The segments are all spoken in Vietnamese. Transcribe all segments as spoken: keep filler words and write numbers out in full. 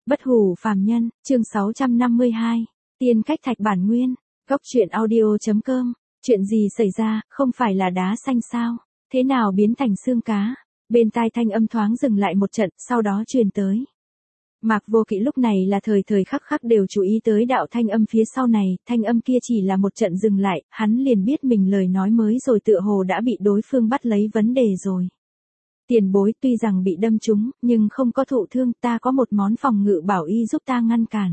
Bất hủ phàm nhân, chương sáu trăm năm mươi hai. Tiên cách thạch bản nguyên. Góc truyện audio.com. Chuyện gì xảy ra, không phải là đá xanh sao? Thế nào biến thành xương cá? Bên tai thanh âm thoáng dừng lại một trận, sau đó truyền tới. Mạc Vô Kỵ lúc này là thời thời khắc khắc đều chú ý tới đạo thanh âm phía sau này, thanh âm kia chỉ là một trận dừng lại, hắn liền biết mình lời nói mới rồi tựa hồ đã bị đối phương bắt lấy vấn đề rồi. Tiền bối, tuy rằng bị đâm trúng, nhưng không có thụ thương, ta có một món phòng ngự bảo y giúp ta ngăn cản.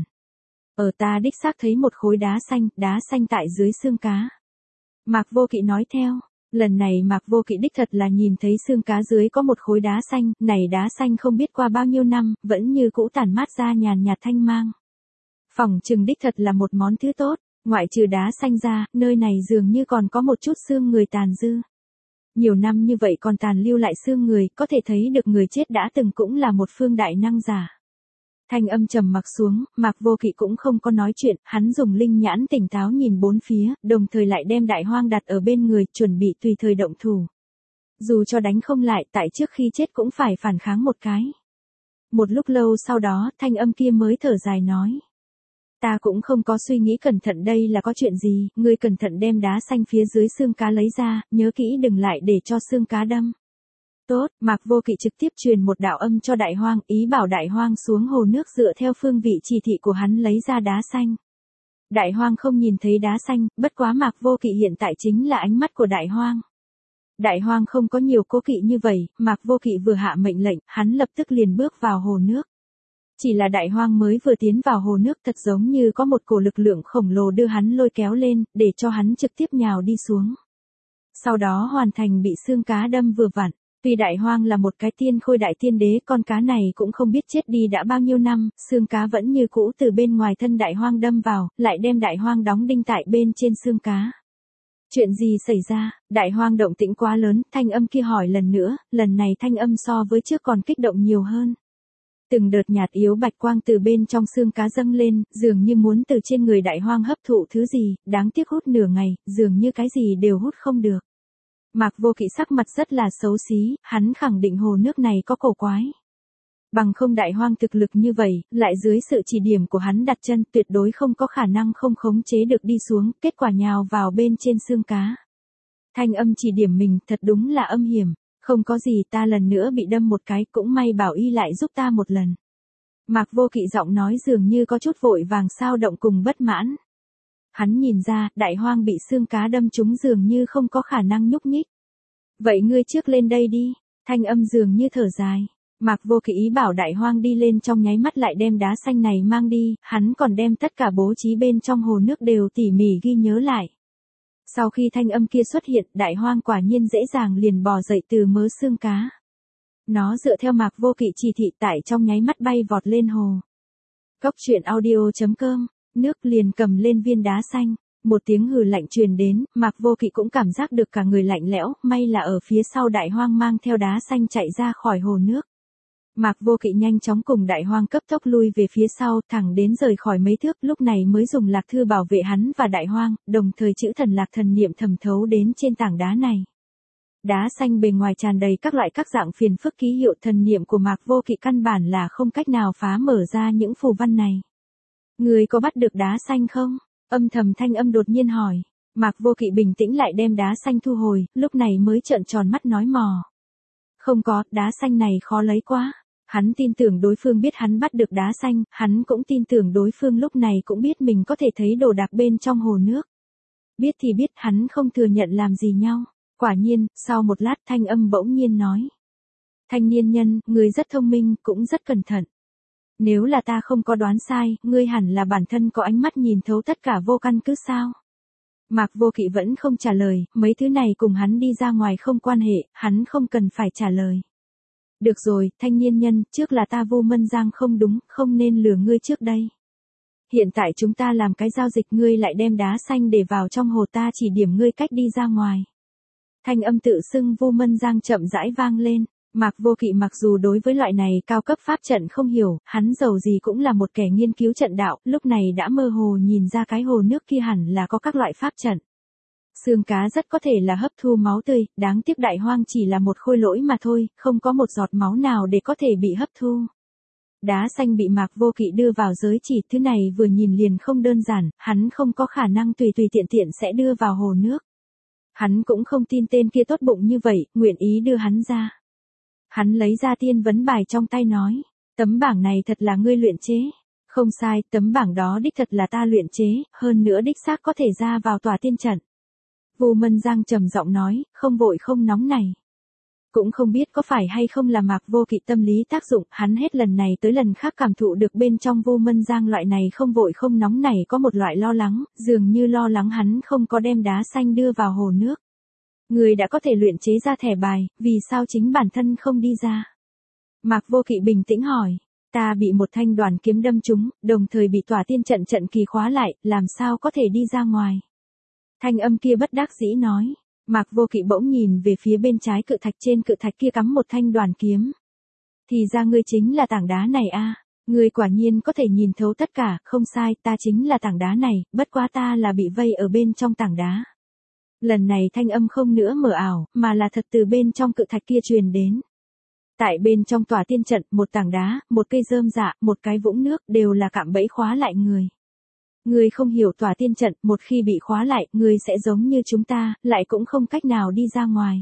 Ở ta đích xác thấy một khối đá xanh, đá xanh tại dưới xương cá. Mạc Vô Kỵ nói theo, lần này Mạc Vô Kỵ đích thật là nhìn thấy xương cá dưới có một khối đá xanh, này đá xanh không biết qua bao nhiêu năm, vẫn như cũ tản mát ra nhàn nhạt thanh mang. Phỏng chừng đích thật là một món thứ tốt, ngoại trừ đá xanh ra, nơi này dường như còn có một chút xương người tàn dư. Nhiều năm như vậy còn tàn lưu lại xương người, có thể thấy được người chết đã từng cũng là một phương đại năng giả. Thanh âm trầm mặc xuống, Mạc Vô Kỵ cũng không có nói chuyện, hắn dùng linh nhãn tỉnh táo nhìn bốn phía, đồng thời lại đem đại hoang đặt ở bên người, chuẩn bị tùy thời động thủ. Dù cho đánh không lại, tại trước khi chết cũng phải phản kháng một cái. Một lúc lâu sau đó, thanh âm kia mới thở dài nói. Ta cũng không có suy nghĩ cẩn thận đây là có chuyện gì, ngươi cẩn thận đem đá xanh phía dưới xương cá lấy ra, nhớ kỹ đừng lại để cho xương cá đâm. Tốt, Mạc Vô Kỵ trực tiếp truyền một đạo âm cho đại hoang, ý bảo đại hoang xuống hồ nước dựa theo phương vị chỉ thị của hắn lấy ra đá xanh. Đại hoang không nhìn thấy đá xanh, bất quá Mạc Vô Kỵ hiện tại chính là ánh mắt của đại hoang. Đại hoang không có nhiều cố kỵ như vậy, Mạc Vô Kỵ vừa hạ mệnh lệnh, hắn lập tức liền bước vào hồ nước. Chỉ là đại hoang mới vừa tiến vào hồ nước thật giống như có một cổ lực lượng khổng lồ đưa hắn lôi kéo lên, để cho hắn trực tiếp nhào đi xuống. Sau đó hoàn thành bị xương cá đâm vừa vặn. Tuy đại hoang là một cái tiên khôi đại tiên đế, con cá này cũng không biết chết đi đã bao nhiêu năm, xương cá vẫn như cũ từ bên ngoài thân đại hoang đâm vào, lại đem đại hoang đóng đinh tại bên trên xương cá. Chuyện gì xảy ra? Đại hoang động tĩnh quá lớn, thanh âm kia hỏi lần nữa, lần này thanh âm so với trước còn kích động nhiều hơn. Từng đợt nhạt yếu bạch quang từ bên trong xương cá dâng lên, dường như muốn từ trên người đại hoang hấp thụ thứ gì, đáng tiếc hút nửa ngày, dường như cái gì đều hút không được. Mạc Vô Kỵ sắc mặt rất là xấu xí, hắn khẳng định hồ nước này có cổ quái. Bằng không đại hoang thực lực như vậy, lại dưới sự chỉ điểm của hắn đặt chân tuyệt đối không có khả năng không khống chế được đi xuống, kết quả nhào vào bên trên xương cá. Thanh âm chỉ điểm mình thật đúng là âm hiểm, không có gì ta lần nữa bị đâm một cái cũng may bảo y lại giúp ta một lần. Mạc Vô Kỵ giọng nói dường như có chút vội vàng sao động cùng bất mãn. Hắn nhìn ra, đại hoang bị xương cá đâm trúng dường như không có khả năng nhúc nhích. Vậy ngươi trước lên đây đi, thanh âm dường như thở dài. Mạc Vô Kỵ ý bảo đại hoang đi lên trong nháy mắt lại đem đá xanh này mang đi, hắn còn đem tất cả bố trí bên trong hồ nước đều tỉ mỉ ghi nhớ lại. Sau khi thanh âm kia xuất hiện, đại hoang quả nhiên dễ dàng liền bò dậy từ mớ xương cá. Nó dựa theo Mạc Vô Kỵ chỉ thị tại trong nháy mắt bay vọt lên hồ. Góc truyện audio.com. Nước liền cầm lên viên đá xanh, một tiếng hừ lạnh truyền đến, Mạc Vô Kỵ cũng cảm giác được cả người lạnh lẽo, may là ở phía sau đại hoang mang theo đá xanh chạy ra khỏi hồ nước. Mạc Vô Kỵ nhanh chóng cùng đại hoang cấp tốc lui về phía sau, thẳng đến rời khỏi mấy thước, lúc này mới dùng lạc thư bảo vệ hắn và đại hoang, đồng thời chữ thần lạc thần niệm thẩm thấu đến trên tảng đá này. Đá xanh bề ngoài tràn đầy các loại các dạng phiền phức ký hiệu thần niệm của Mạc Vô Kỵ căn bản là không cách nào phá mở ra những phù văn này. Người có bắt được đá xanh không? Âm thầm thanh âm đột nhiên hỏi. Mạc Vô Kỵ bình tĩnh lại đem đá xanh thu hồi, lúc này mới trợn tròn mắt nói mò. Không có, đá xanh này khó lấy quá. Hắn tin tưởng đối phương biết hắn bắt được đá xanh, hắn cũng tin tưởng đối phương lúc này cũng biết mình có thể thấy đồ đạc bên trong hồ nước. Biết thì biết hắn không thừa nhận làm gì nhau. Quả nhiên, sau một lát thanh âm bỗng nhiên nói. Thanh niên nhân, người rất thông minh, cũng rất cẩn thận. Nếu là ta không có đoán sai, ngươi hẳn là bản thân có ánh mắt nhìn thấu tất cả vô căn cứ sao? Mạc Vô Kỵ vẫn không trả lời, mấy thứ này cùng hắn đi ra ngoài không quan hệ, hắn không cần phải trả lời. Được rồi, thanh niên nhân, trước là ta Vu Mân Giang không đúng, không nên lừa ngươi trước đây. Hiện tại chúng ta làm cái giao dịch, ngươi lại đem đá xanh để vào trong hồ, ta chỉ điểm ngươi cách đi ra ngoài. Thanh âm tự xưng Vu Mân Giang chậm rãi vang lên. Mạc Vô Kỵ mặc dù đối với loại này cao cấp pháp trận không hiểu, hắn dầu gì cũng là một kẻ nghiên cứu trận đạo, lúc này đã mơ hồ nhìn ra cái hồ nước kia hẳn là có các loại pháp trận. Xương cá rất có thể là hấp thu máu tươi, đáng tiếc đại hoang chỉ là một khôi lỗi mà thôi, không có một giọt máu nào để có thể bị hấp thu. Đá xanh bị Mạc Vô Kỵ đưa vào giới chỉ, thứ này vừa nhìn liền không đơn giản, hắn không có khả năng tùy tùy tiện tiện sẽ đưa vào hồ nước. Hắn cũng không tin tên kia tốt bụng như vậy, nguyện ý đưa hắn ra. Hắn lấy ra tiên vấn bài trong tay nói, tấm bảng này thật là ngươi luyện chế. Không sai, tấm bảng đó đích thật là ta luyện chế, hơn nữa đích xác có thể ra vào tòa tiên trận. Vu Mân Giang trầm giọng nói, không vội không nóng này. Cũng không biết có phải hay không là Mạc Vô Kỵ tâm lý tác dụng, hắn hết lần này tới lần khác cảm thụ được bên trong Vu Mân Giang loại này không vội không nóng này có một loại lo lắng, dường như lo lắng hắn không có đem đá xanh đưa vào hồ nước. Người đã có thể luyện chế ra thẻ bài, vì sao chính bản thân không đi ra? Mạc Vô Kỵ bình tĩnh hỏi, ta bị một thanh đoàn kiếm đâm trúng, đồng thời bị tỏa tiên trận trận kỳ khóa lại, làm sao có thể đi ra ngoài? Thanh âm kia bất đắc dĩ nói. Mạc Vô Kỵ bỗng nhìn về phía bên trái cự thạch, trên cự thạch kia cắm một thanh đoàn kiếm. Thì ra ngươi chính là tảng đá này a, ngươi quả nhiên có thể nhìn thấu tất cả, không sai, ta chính là tảng đá này, bất quá ta là bị vây ở bên trong tảng đá. Lần này thanh âm không nữa mờ ảo, mà là thật từ bên trong cự thạch kia truyền đến. Tại bên trong tòa tiên trận, một tảng đá, một cây rơm dạ, một cái vũng nước đều là cạm bẫy khóa lại người. Ngươi không hiểu tòa tiên trận, một khi bị khóa lại, ngươi sẽ giống như chúng ta, lại cũng không cách nào đi ra ngoài.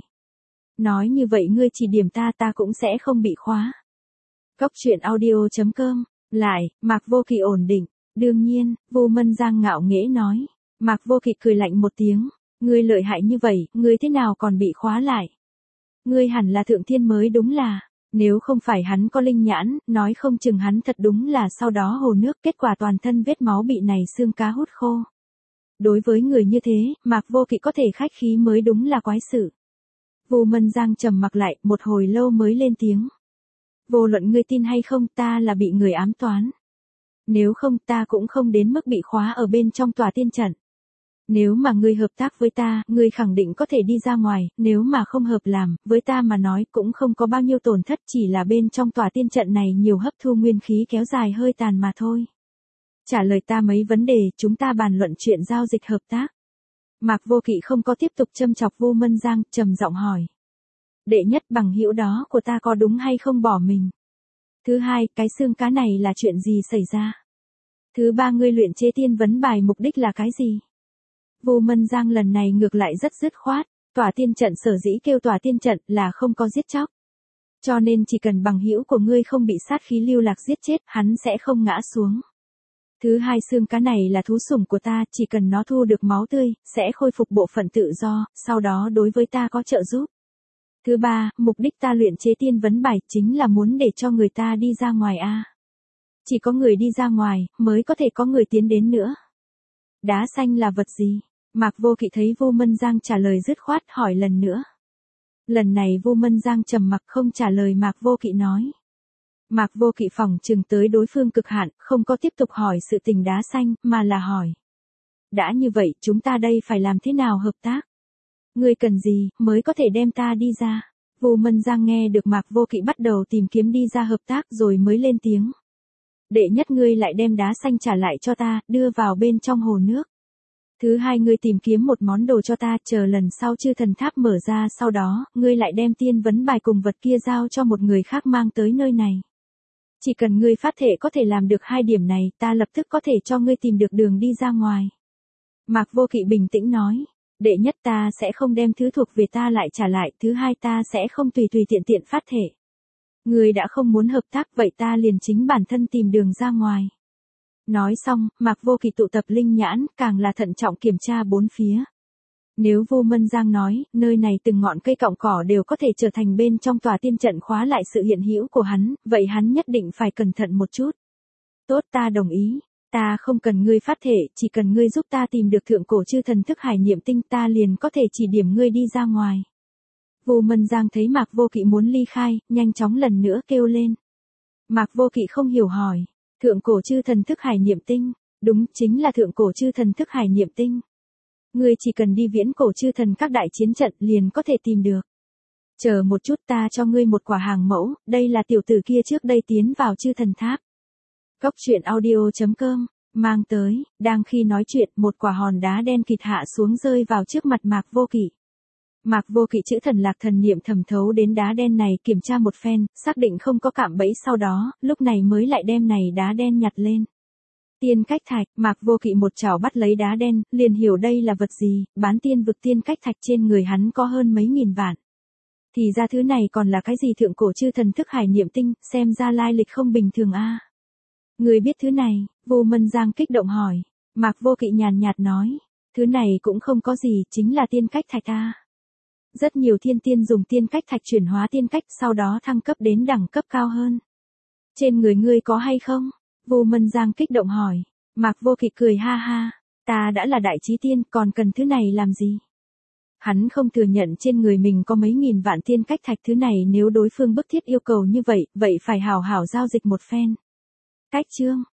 Nói như vậy ngươi chỉ điểm ta, ta cũng sẽ không bị khóa. Cốc truyện audio chấm com. Lại, Mạc Vô Kỵ ổn định. Đương nhiên, Vu Mân Giang ngạo nghễ nói. Mạc Vô Kỵ cười lạnh một tiếng. Ngươi lợi hại như vậy, ngươi thế nào còn bị khóa lại? Ngươi hẳn là thượng thiên mới đúng là. Nếu không phải hắn có linh nhãn, nói không chừng hắn thật đúng là sau đó hồ nước, kết quả toàn thân vết máu bị này xương cá hút khô. Đối với người như thế, Mạc Vô Kỵ có thể khách khí mới đúng là quái sự. Vu Mân Giang trầm mặc lại, một hồi lâu mới lên tiếng. Vô luận ngươi tin hay không, ta là bị người ám toán. Nếu không, ta cũng không đến mức bị khóa ở bên trong tòa tiên trận. Nếu mà ngươi hợp tác với ta, ngươi khẳng định có thể đi ra ngoài, nếu mà không hợp làm, với ta mà nói cũng không có bao nhiêu tổn thất, chỉ là bên trong tòa tiên trận này nhiều hấp thu nguyên khí kéo dài hơi tàn mà thôi. Trả lời ta mấy vấn đề, chúng ta bàn luận chuyện giao dịch hợp tác. Mạc Vô Kỵ không có tiếp tục châm chọc Vu Mân Giang, trầm giọng hỏi. Đệ nhất, bằng hữu đó của ta có đúng hay không bỏ mình? Thứ hai, cái xương cá này là chuyện gì xảy ra? Thứ ba, ngươi luyện chế tiên vấn bài mục đích là cái gì? Vu Mân Giang lần này ngược lại rất dứt khoát, tòa tiên trận sở dĩ kêu tòa tiên trận là không có giết chóc. Cho nên chỉ cần bằng hữu của ngươi không bị sát khí lưu lạc giết chết, hắn sẽ không ngã xuống. Thứ hai, xương cá này là thú sủng của ta, chỉ cần nó thu được máu tươi, sẽ khôi phục bộ phận tự do, sau đó đối với ta có trợ giúp. Thứ ba, mục đích ta luyện chế tiên vấn bài chính là muốn để cho người ta đi ra ngoài a. Chỉ có người đi ra ngoài, mới có thể có người tiến đến nữa. Đá xanh là vật gì? Mạc Vô Kỵ thấy Vu Mân Giang trả lời dứt khoát, hỏi lần nữa. Lần này Vu Mân Giang trầm mặc không trả lời. Mạc Vô Kỵ nói. Mạc Vô Kỵ phỏng chừng tới đối phương cực hạn, không có tiếp tục hỏi sự tình đá xanh, mà là hỏi. Đã như vậy, chúng ta đây phải làm thế nào hợp tác? Ngươi cần gì, mới có thể đem ta đi ra? Vu Mân Giang nghe được Mạc Vô Kỵ bắt đầu tìm kiếm đi ra hợp tác rồi mới lên tiếng. Đệ nhất, ngươi lại đem đá xanh trả lại cho ta, đưa vào bên trong hồ nước. Thứ hai, ngươi tìm kiếm một món đồ cho ta, chờ lần sau chư thần tháp mở ra, sau đó, ngươi lại đem tiên vấn bài cùng vật kia giao cho một người khác mang tới nơi này. Chỉ cần ngươi phát thể có thể làm được hai điểm này, ta lập tức có thể cho ngươi tìm được đường đi ra ngoài. Mạc Vô Kỵ bình tĩnh nói. Đệ nhất, ta sẽ không đem thứ thuộc về ta lại trả lại, thứ hai, ta sẽ không tùy tùy tiện tiện phát thể. Ngươi đã không muốn hợp tác, vậy ta liền chính bản thân tìm đường ra ngoài. Nói xong, Mạc Vô Kỵ tụ tập linh nhãn, càng là thận trọng kiểm tra bốn phía. Nếu Vu Mân Giang nói, nơi này từng ngọn cây cọng cỏ đều có thể trở thành bên trong tòa tiên trận khóa lại sự hiện hữu của hắn, vậy hắn nhất định phải cẩn thận một chút. Tốt, ta đồng ý. Ta không cần ngươi phát thể, chỉ cần ngươi giúp ta tìm được thượng cổ chư thần thức hải niệm tinh, ta liền có thể chỉ điểm ngươi đi ra ngoài. Vu Mân Giang thấy Mạc Vô Kỵ muốn ly khai, nhanh chóng lần nữa kêu lên. Mạc Vô Kỵ không hiểu hỏi. Thượng cổ chư thần thức hải niệm tinh, đúng, chính là thượng cổ chư thần thức hải niệm tinh. Ngươi chỉ cần đi viễn cổ chư thần các đại chiến trận liền có thể tìm được. Chờ một chút, ta cho ngươi một quả hàng mẫu, đây là tiểu tử kia trước đây tiến vào chư thần tháp. Cốc truyện audio chấm com, mang tới, đang khi nói chuyện, một quả hòn đá đen kịt hạ xuống rơi vào trước mặt Mạc Vô Kỵ. Mạc Vô Kỵ chữ thần lạc thần niệm thẩm thấu đến đá đen này kiểm tra một phen, xác định không có cạm bẫy sau đó, lúc này mới lại đem này đá đen nhặt lên. Tiên cách thạch, Mạc Vô Kỵ một chảo bắt lấy đá đen, liền hiểu đây là vật gì, bán tiên vực tiên cách thạch trên người hắn có hơn mấy nghìn vạn. Thì ra thứ này còn là cái gì thượng cổ chư thần thức hải niệm tinh, xem ra lai lịch không bình thường a. Người biết thứ này, Vu Mân Giang kích động hỏi. Mạc Vô Kỵ nhàn nhạt nói, thứ này cũng không có gì, chính là tiên cách thạch a. Rất nhiều thiên tiên dùng tiên cách thạch chuyển hóa tiên cách, sau đó thăng cấp đến đẳng cấp cao hơn. Trên người ngươi có hay không? Vu Mân Giang kích động hỏi. Mạc Vô Kỵ cười ha ha, ta đã là đại chí tiên, còn cần thứ này làm gì? Hắn không thừa nhận trên người mình có mấy nghìn vạn tiên cách thạch, thứ này nếu đối phương bức thiết yêu cầu như vậy, vậy phải hảo hảo giao dịch một phen. Cách chương,